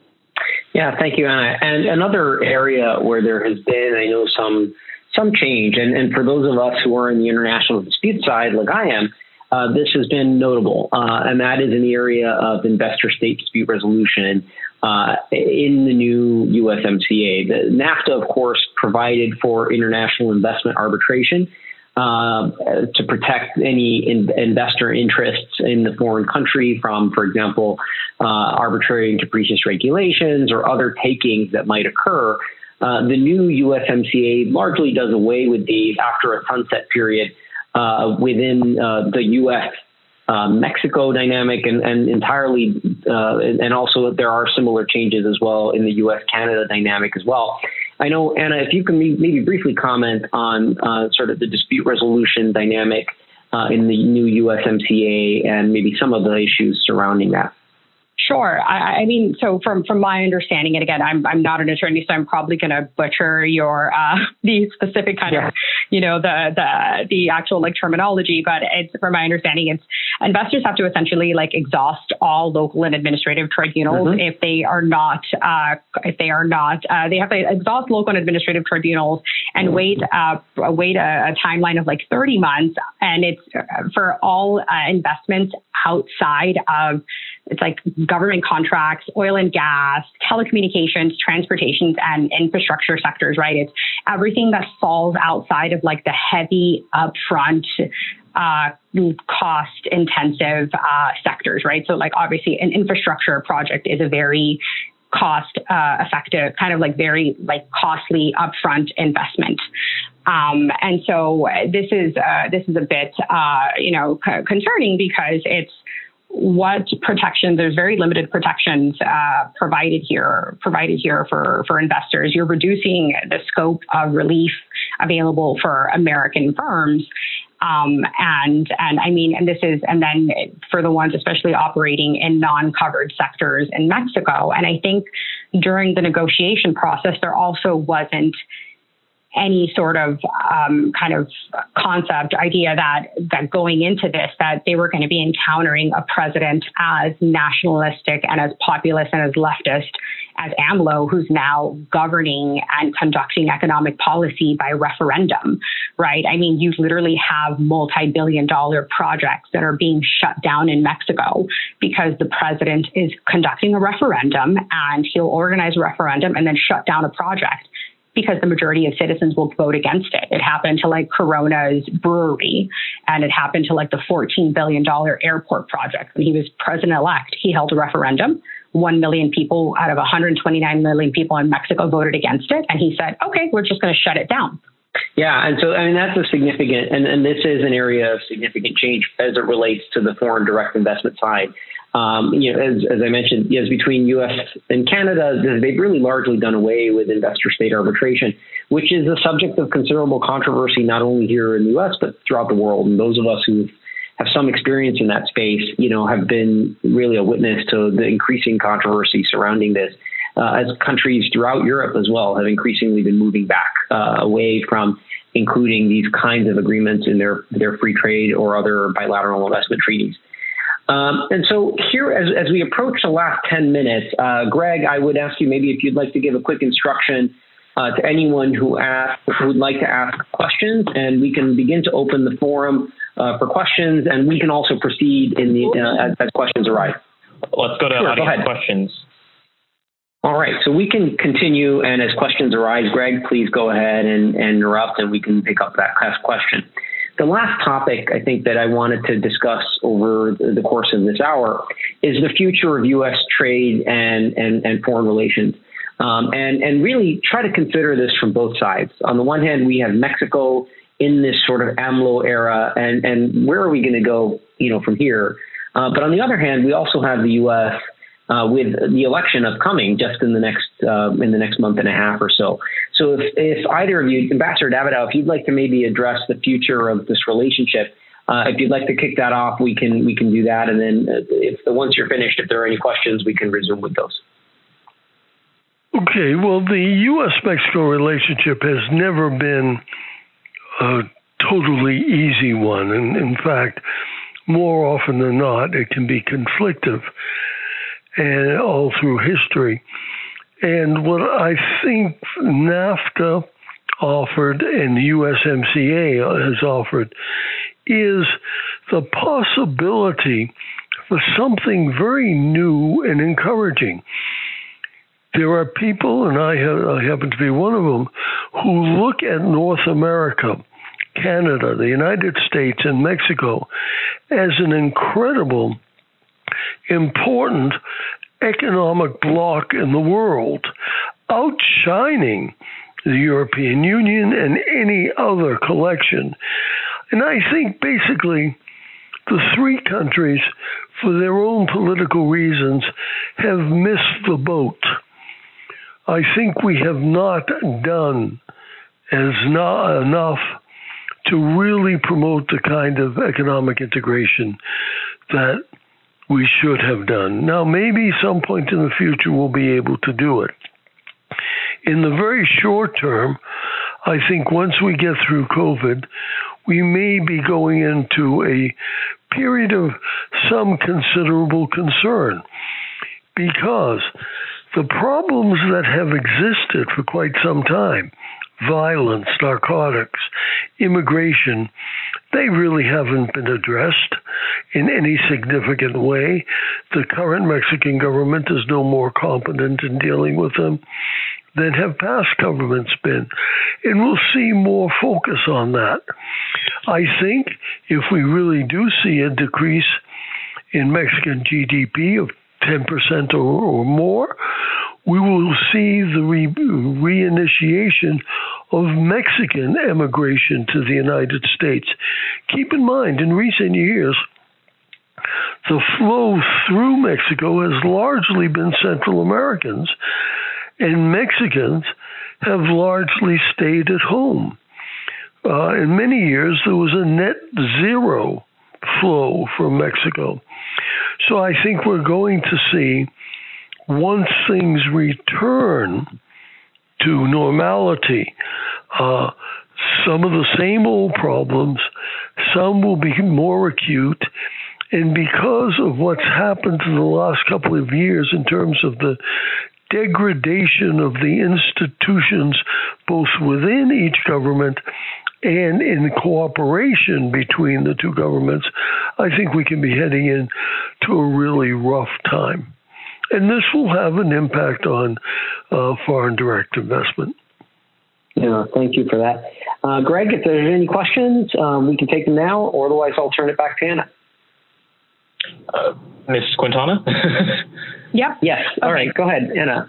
Yeah, thank you, Anna. And another area where there has been, I know, some some change, and, and for those of us who are in the international dispute side, like I am, uh, this has been notable, uh, and that is in the area of investor-state dispute resolution uh, in the new U S M C A. The NAFTA, of course, provided for international investment arbitration uh, to protect any in, investor interests in the foreign country from, for example, uh, arbitrary and capricious regulations or other takings that might occur. Uh, the new U S M C A largely does away with these after a sunset period uh, within uh, the U S uh, Mexico dynamic, and, and entirely, uh, and also there are similar changes as well in the U S Canada dynamic as well. I know, Anna, if you can maybe briefly comment on uh, sort of the dispute resolution dynamic uh, in the new U S M C A and maybe some of the issues surrounding that. Sure. I, I mean, so from, from my understanding, and again, I'm I'm not an attorney, so I'm probably going to butcher your uh, the specific kind yeah. of, you know, the the the actual like terminology. But it's from my understanding, it's investors have to essentially like exhaust all local and administrative tribunals mm-hmm. if they are not uh, if they are not uh, they have to exhaust local and administrative tribunals and mm-hmm. wait uh, wait a, a timeline of like thirty months, and it's for all uh, investments outside of. It's like government contracts, oil and gas, telecommunications, transportations, and infrastructure sectors, right? It's everything that falls outside of like the heavy upfront uh, cost intensive uh, sectors, right? So like obviously an infrastructure project is a very cost uh, effective, kind of like very like costly upfront investment. Um, and so this is uh, this is a bit, uh, you know, c- concerning because it's what protections, there's very limited protections uh, provided here, provided here for, for investors. You're reducing the scope of relief available for American firms. Um, and, and I mean, and this is, and then for the ones especially operating in non-covered sectors in Mexico. And I think during the negotiation process, there also wasn't any sort of um, kind of concept, idea that that going into this, that they were going to be encountering a president as nationalistic and as populist and as leftist as AMLO, who's now governing and conducting economic policy by referendum, right? I mean, you literally have multi-billion dollar projects that are being shut down in Mexico because the president is conducting a referendum, and he'll organize a referendum and then shut down a project because the majority of citizens will vote against it. It happened to like Corona's brewery, and it happened to like the fourteen billion dollars airport project. When he was president-elect, he held a referendum. One million people out of one hundred twenty-nine million people in Mexico voted against it. And he said, okay, we're just going to shut it down. Yeah, and so, I mean, that's a significant, and, and this is an area of significant change as it relates to the foreign direct investment side. Um, you know, as, as I mentioned, yes, between U S and Canada, they've really largely done away with investor-state arbitration, which is a subject of considerable controversy, not only here in the U S, but throughout the world. And those of us who have some experience in that space, you know, have been really a witness to the increasing controversy surrounding this, uh, as countries throughout Europe as well have increasingly been moving back uh, away from including these kinds of agreements in their, their free trade or other bilateral investment treaties. Um, and so here, as, as we approach the last ten minutes, uh, Greg, I would ask you maybe if you'd like to give a quick instruction uh, to anyone who, ask, who would like to ask questions, and we can begin to open the forum uh, for questions, and we can also proceed in the uh, as, as questions arise. Let's go to sure, audience go questions. All right, so we can continue, and as questions arise, Greg, please go ahead and, and interrupt, and we can pick up that last question. The last topic I think that I wanted to discuss over the course of this hour is the future of U S trade and, and, and foreign relations, um, and, and really try to consider this from both sides. On the one hand, we have Mexico in this sort of AMLO era, and, and where are we going to go, you know, from here? Uh, but on the other hand, we also have the U S Uh, with the election upcoming just in the next uh, in the next month and a half or so. So if, if either of you, Ambassador Davidow, if you'd like to maybe address the future of this relationship, uh, if you'd like to kick that off, we can we can do that. And then if once you're finished, if there are any questions, we can resume with those. Okay. Well, the U S Mexico relationship has never been a totally easy one, and in fact, more often than not, it can be conflictive, and all through history. And what I think NAFTA offered and the U S M C A has offered is the possibility for something very new and encouraging. There are people, and I, have, I happen to be one of them, who look at North America, Canada, the United States, and Mexico as an incredible important economic bloc in the world, outshining the European Union and any other collection. And I think basically the three countries, for their own political reasons, have missed the boat. I think we have not done as not enough to really promote the kind of economic integration that we should have done. Now, maybe some point in the future we'll be able to do it. In the very short term, I think once we get through COVID, we may be going into a period of some considerable concern, because the problems that have existed for quite some time, violence, narcotics, immigration, they really haven't been addressed in any significant way. The current Mexican government is no more competent in dealing with them than have past governments been. And we'll see more focus on that. I think if we really do see a decrease in Mexican G D P of ten percent or, or more, we will see the re- reinitiation of Mexican emigration to the United States. Keep in mind, in recent years, the flow through Mexico has largely been Central Americans, and Mexicans have largely stayed at home. Uh, in many years, there was a net zero flow from Mexico. So I think we're going to see, once things return to normality, uh, some of the same old problems, some will be more acute. And because of what's happened in the last couple of years in terms of the degradation of the institutions, both within each government and in cooperation between the two governments, I think we can be heading into a really rough time. And this will have an impact on uh, foreign direct investment. Yeah, thank you for that. Uh, Greg, if there's any questions, um, we can take them now, or otherwise I'll turn it back to Anna. Uh, Miz Quintana? Yep. Yes. All okay. right. Go ahead, Anna.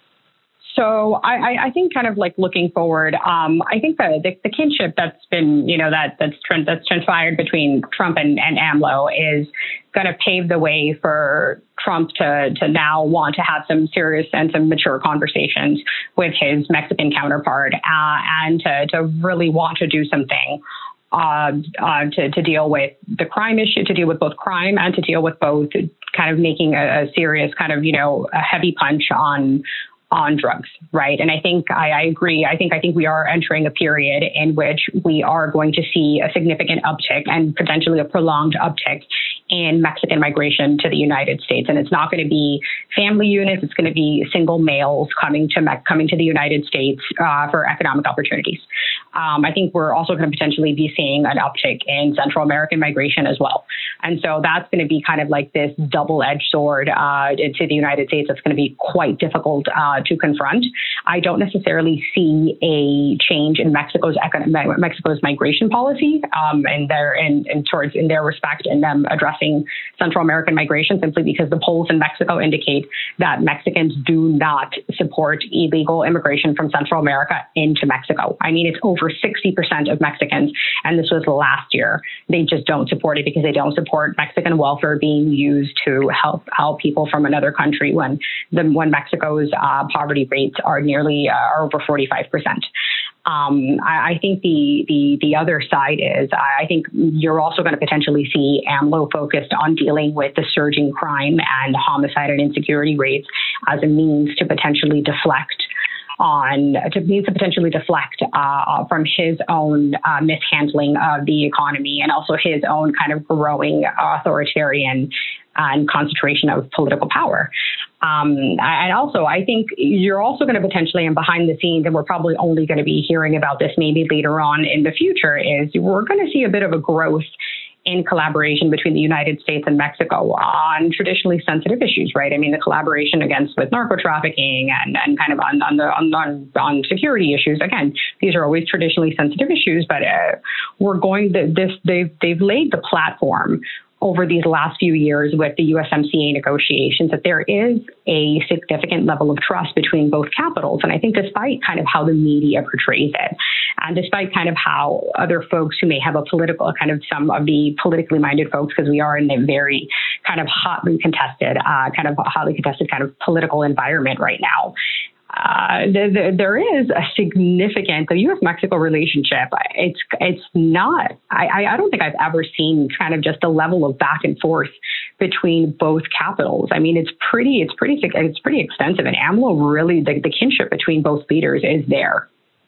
So I, I think kind of like looking forward, um, I think the, the, the kinship that's been, you know, that that's trans, that's transpired between Trump and, and AMLO is going to pave the way for Trump to to now want to have some serious and some mature conversations with his Mexican counterpart uh, and to, to really want to do something uh, uh, to, to deal with the crime issue, to deal with both crime and to deal with both kind of making a, a serious kind of, you know, a heavy punch on on drugs, right? And I think I, I agree. I think I think we are entering a period in which we are going to see a significant uptick and potentially a prolonged uptick in Mexican migration to the United States. And it's not going to be family units. It's going to be single males coming to Me- coming to the United States uh, for economic opportunities. Um, I think we're also going to potentially be seeing an uptick in Central American migration as well. And so that's going to be kind of like this double-edged sword uh, to the United States. That's going to be quite difficult uh, to confront. I don't necessarily see a change in Mexico's econ- Mexico's migration policy um, and their in, in towards in their respect in them addressing Central American migration, simply because the polls in Mexico indicate that Mexicans do not support illegal immigration from Central America into Mexico. I mean, it's over sixty percent of Mexicans, and this was last year. They just don't support it because they don't support Mexican welfare being used to help help people from another country when the when Mexico's uh, poverty rates are nearly uh, are over forty-five percent. Um, I, I think the, the the other side is I think you're also going to potentially see AMLO focused on dealing with the surging crime and homicide and insecurity rates as a means to potentially deflect on to means to potentially deflect uh, from his own uh, mishandling of the economy and also his own kind of growing authoritarian and concentration of political power. Um, and also, I think you're also going to potentially, and behind the scenes, and we're probably only going to be hearing about this maybe later on in the future, is we're going to see a bit of a growth in collaboration between the United States and Mexico on traditionally sensitive issues, right? I mean, the collaboration against with narco trafficking and, and kind of on, on the on, on, on security issues. Again, these are always traditionally sensitive issues, but uh, we're going to this. They've they've laid the platform over these last few years with the U S M C A negotiations that there is a significant level of trust between both capitals. And I think despite kind of how the media portrays it, and despite kind of how other folks who may have a political, kind of some of the politically minded folks, because we are in a very kind of hotly contested, uh, kind of hotly contested kind of political environment right now. Uh, the, the, there is a significant, the U S Mexico relationship, it's it's not, I, I don't think I've ever seen kind of just a level of back and forth between both capitals. I mean, it's pretty, it's pretty, it's pretty extensive, and AMLO really, the, the kinship between both leaders is there.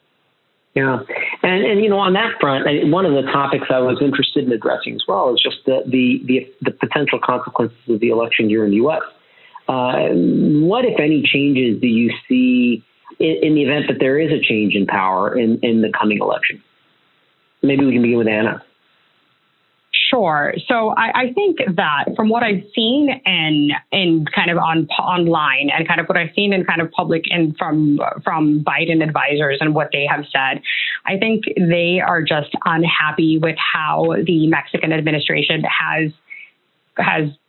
Yeah. And, and, you know, on that front, one of the topics I was interested in addressing as well is just the, the, the, the potential consequences of the election here in the U S Uh, what, if any, changes do you see in, in the event that there is a change in power in, in the coming election? Maybe we can begin with Anna. Sure. So I, I think that from what I've seen and in kind of on online and kind of what I've seen in kind of public and from from Biden advisors and what they have said, I think they are just unhappy with how the Mexican administration has has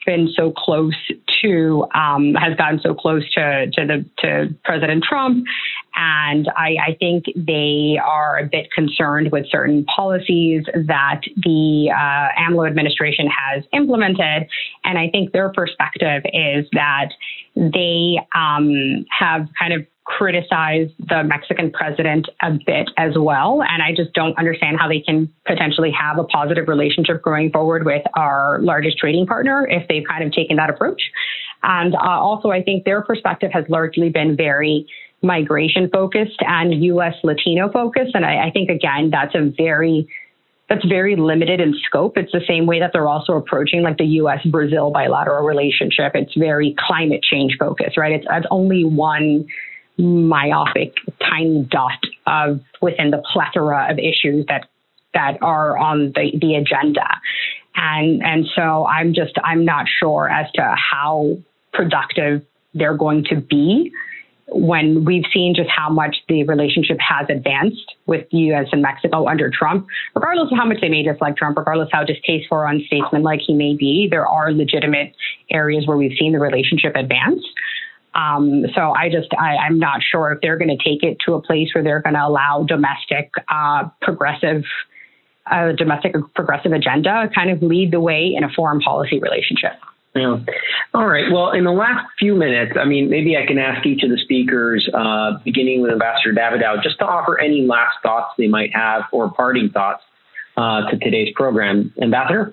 been so close to, um, has gotten so close to, to the, to President Trump. And I, I think they are a bit concerned with certain policies that the uh, AMLO administration has implemented. And I think their perspective is that they um, have kind of criticized the Mexican president a bit as well. And I just don't understand how they can potentially have a positive relationship going forward with our largest trading partner if they've kind of taken that approach. And uh, also, I think their perspective has largely been very migration focused and U S Latino focused. And I, I think, again, that's a very That's very limited in scope. It's the same way that they're also approaching like the U S Brazil bilateral relationship. It's very climate change focused, right? It's, it's only one myopic tiny dot of within the plethora of issues that that are on the, the agenda. And and so I'm just I'm not sure as to how productive they're going to be when we've seen just how much the relationship has advanced with the U S and Mexico under Trump. Regardless of how much they may dislike Trump, regardless how distasteful or unstatesmanlike he may be, there are legitimate areas where we've seen the relationship advance. Um, so I just, I, I'm not sure if they're going to take it to a place where they're going to allow domestic, uh, progressive, uh, domestic progressive agenda kind of lead the way in a foreign policy relationship. Yeah. All right. Well, in the last few minutes, I mean, maybe I can ask each of the speakers, uh, beginning with Ambassador Davidow, just to offer any last thoughts they might have or parting thoughts uh, to today's program. Ambassador?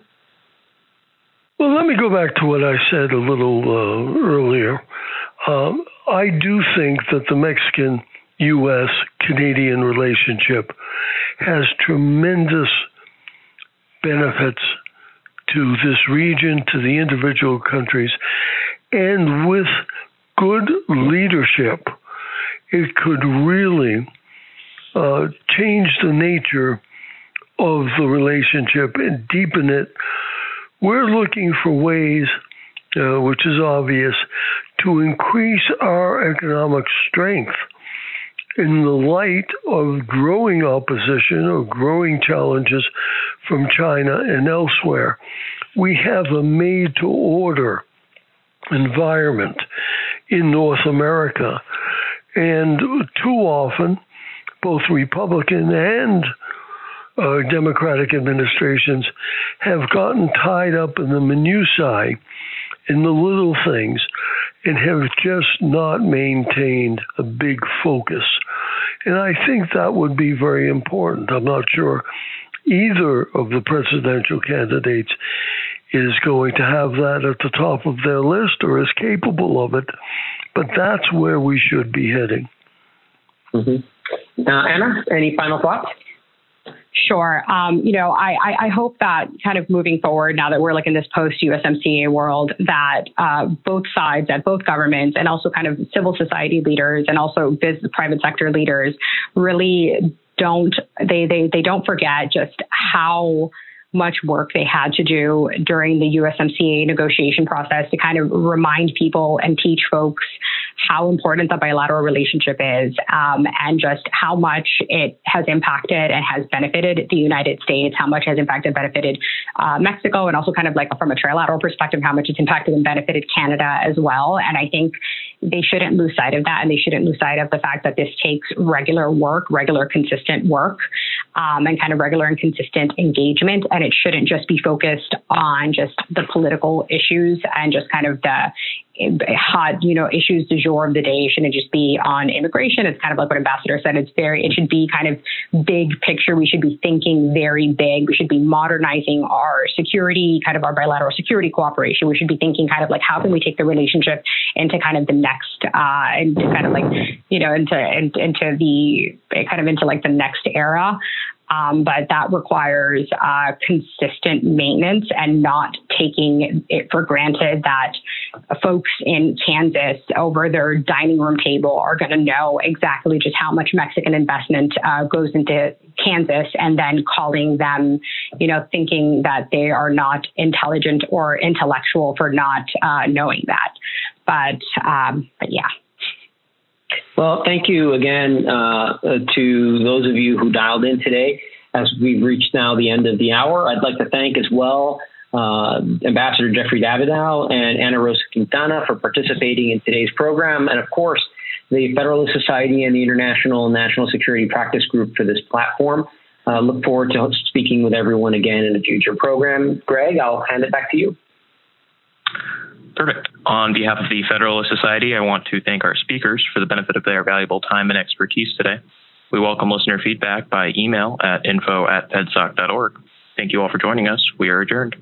Well, let me go back to what I said a little uh, earlier. Um, I do think that the Mexican-U S Canadian relationship has tremendous benefits to this region, to the individual countries, and with good leadership, it could really uh, change the nature of the relationship and deepen it. We're looking for ways, uh, which is obvious, to increase our economic strength in the light of growing opposition or growing challenges from China and elsewhere. We have a made-to-order environment in North America, and too often, both Republican and uh, Democratic administrations have gotten tied up in the minutiae, in the little things, and have just not maintained a big focus. And I think that would be very important. I'm not sure either of the presidential candidates is going to have that at the top of their list or is capable of it, but that's where we should be heading. Mm-hmm. Uh, Anna, any final thoughts? Sure. Um, you know, I, I, I hope that kind of moving forward, now that we're like in this post-U S M C A world, that uh, both sides, that both governments and also kind of civil society leaders and also business, private sector leaders really don't, they, they, they don't forget just how much work they had to do during the U S M C A negotiation process to kind of remind people and teach folks how important the bilateral relationship is, um, and just how much it has impacted and has benefited the United States, how much has impacted, benefited uh, Mexico, and also kind of like from a trilateral perspective, how much it's impacted and benefited Canada as well. And I think they shouldn't lose sight of that, and they shouldn't lose sight of the fact that this takes regular work, regular consistent work, um, and kind of regular and consistent engagement. And it shouldn't just be focused on just the political issues and just kind of the hot, you know, issues du jour of the day. It shouldn't just be on immigration. It's kind of like what Ambassador said. It's very, it should be kind of big picture. We should be thinking very big. We should be modernizing our security, kind of our bilateral security cooperation. We should be thinking kind of like, how can we take the relationship into kind of the next, uh, and kind of like, you know, into, into, into the kind of into like the next era. Um, but that requires uh, consistent maintenance and not taking it for granted that folks in Kansas over their dining room table are going to know exactly just how much Mexican investment uh, goes into Kansas, and then calling them, you know, thinking that they are not intelligent or intellectual for not uh, knowing that. But, um, but yeah. Well, thank you again uh, to those of you who dialed in today. As we've reached now the end of the hour, I'd like to thank as well uh, Ambassador Jeffrey Davidow and Ana Rosa Quintana for participating in today's program, and of course, the Federalist Society and the International National Security Practice Group for this platform. Uh, look forward to speaking with everyone again in a future program. Greg, I'll hand it back to you. Perfect. On behalf of the Federalist Society, I want to thank our speakers for the benefit of their valuable time and expertise today. We welcome listener feedback by email at info at fedsoc dot org. Thank you all for joining us. We are adjourned.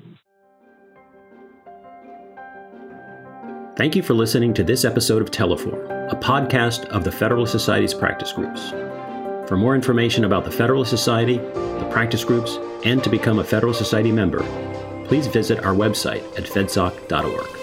Thank you for listening to this episode of Teleform, a podcast of the Federalist Society's practice groups. For more information about the Federalist Society, the practice groups, and to become a Federalist Society member, please visit our website at fedsoc dot org.